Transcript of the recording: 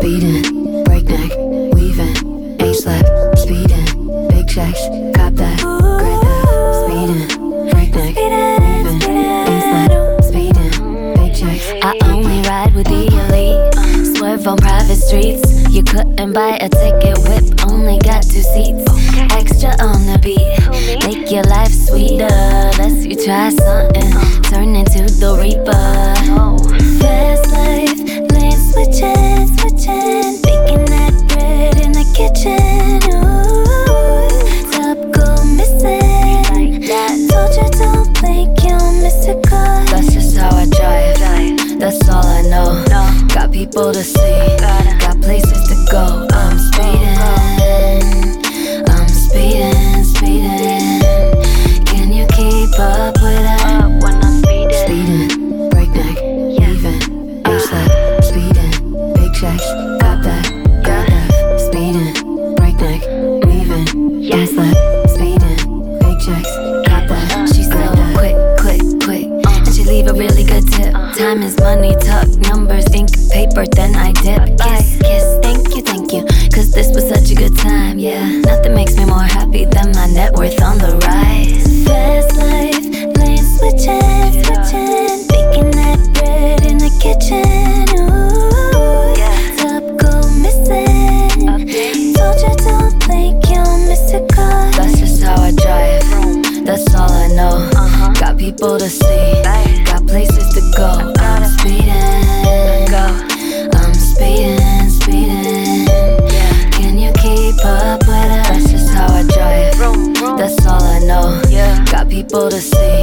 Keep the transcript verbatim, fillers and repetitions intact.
Speeding, breakneck, weaving, A-slap, speeding, big checks, cop that, grab that. Speeding, breakneck, weaving, A-slap, speeding, big checks. I only ride with the elite, swerve on private streets. You couldn't buy a ticket, whip only got two seats. Extra on the beat, make your life sweeter. Lets you try something, turn into the reaper. Fast life, lane switching, switching, baking that bread in the kitchen. Ooh, top go missing. Told you don't blink, you'll miss a car. That's just how I drive, that's all I know. Got people to see, got places to go. I'm speeding, I'm speeding, speeding. Can you keep up with that? When I'm speeding, Speeding, breakneck, weaving, A-slap, speeding, big checks, got that, got that. Speeding, breakneck, weaving, A-slap, speeding, big checks, got that. she's so quick, quick, quick, and she leave a really good tip. Time is money, tuck numbers, ink, paper, then I dip. Kiss, kiss, thank you, thank you, cause this was such a good time, yeah. Nothing makes me more happy than my net worth on the rise. Fast life, lane switching, switching, baking that bread in the kitchen. Ooh, top go missing. Told you don't blink, you'll miss a car. That's just how I drive, that's all I know. Got people to see, got places to go. I'm speeding, I'm speeding, speeding. Can you keep up with it? That's just how I drive, that's all I know. Got people to see,